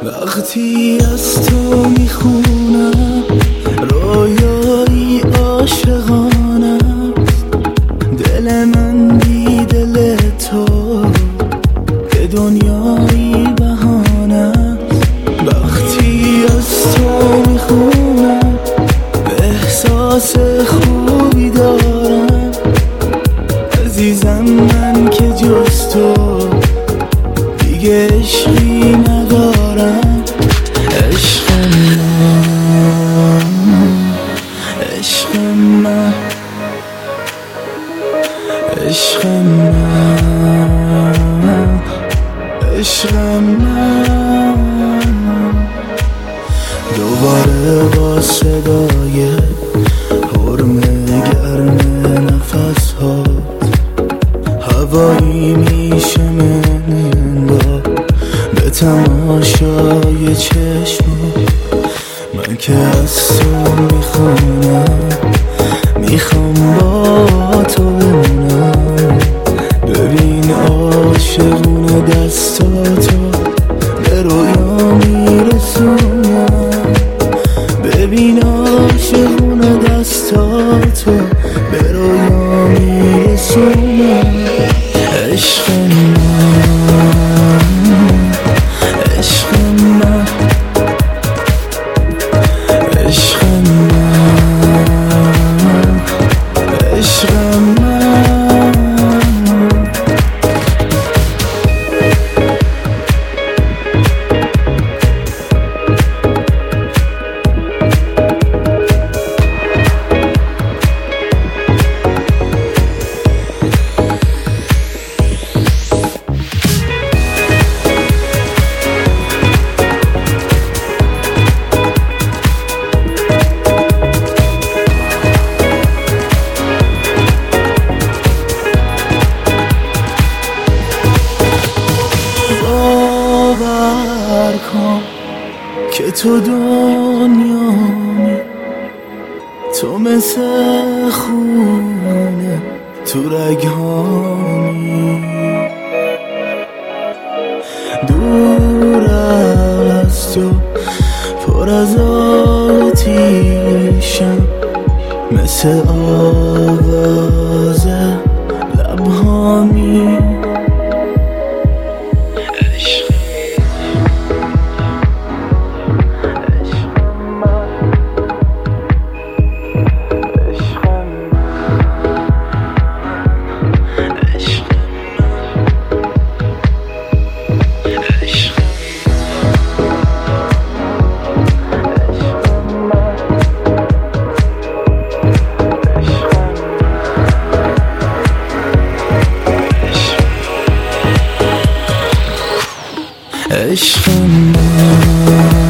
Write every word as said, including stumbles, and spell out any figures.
وقتی از تو میخونم رویایی عاشقانه است، دل من بی دل تو به دنیایی بهانه است. وقتی از تو میخونم احساس خوبی دارم، عزیزم من که جز تو دیگه عشقی ندارم. عشق من، عشق من، عشق من، عشق من. دوباره با صدای حرم گرم نفس هات هوایی میشه من با به تماشای چشم. من که از تو میخونم میخوام با تو بمونم. ببین عاشقونه دستاتو به رویا میرسونم. ببین عاشقونه دستاتو به رویا میرسونم. عشق من، عشق من، عشق من، عشق من. باور کن که تو دنیامی، تو مثل خونه تو رگهامی. دور از تو پر از آتیشم، مثل آواز لبهامی. عشق من.